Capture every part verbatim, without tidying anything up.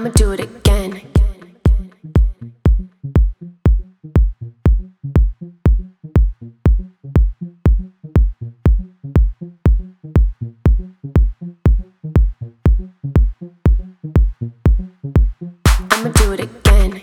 I'ma do it again. I'ma do it again.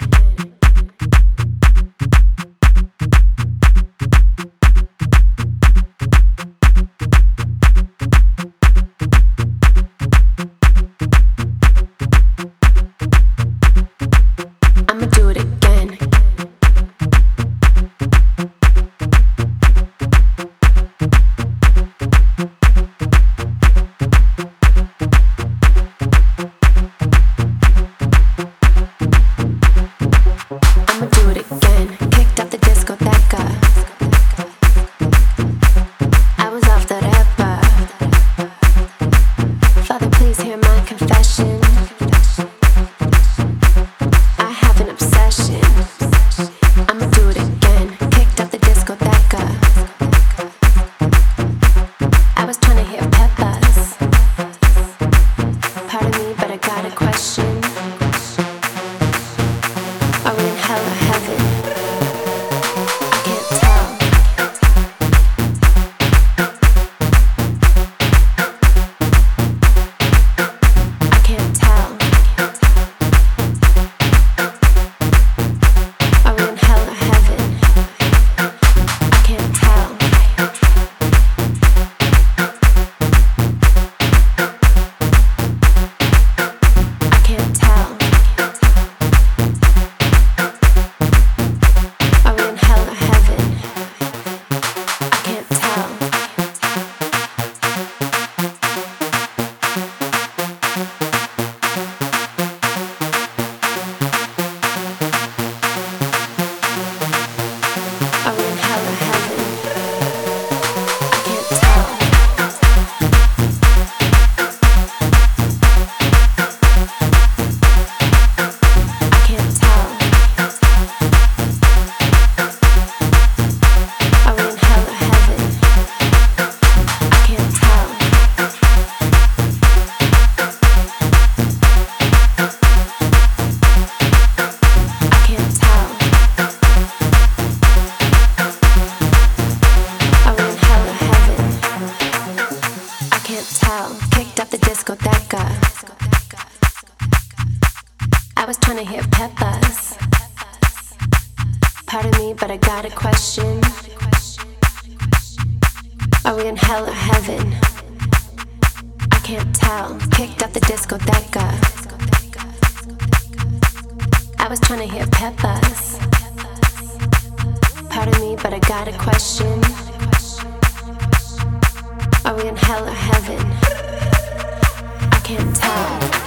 I'ma do it again. I'ma do it again. Kicked up the discotheca. I was off the repa. Father, please hear my confession. I have an obsession. I'ma do it again. Kicked up the discotheca. I was trying to hear Pepas. Pardon me, but I got a question. Are we in hell or heaven? I can't tell. I can't tell. Are we in hell or heaven? I can't tell. I can't tell. Are we in hell or heaven? I can't tell. Are we in hell or heaven? I can't tell. I can't tell. Are we in hell or heaven? I can't tell. I can't tell. Are we in hell or heaven? I can't tell. Kicked up the discotheca. I was trying to hear Pepas. Pardon me, but I got a question. Are we in hell or heaven? I can't tell. Kicked up the discotheca. I was trying to hear Pepas. Pardon me, but I got a question. Are we in hell or heaven? I can't tell.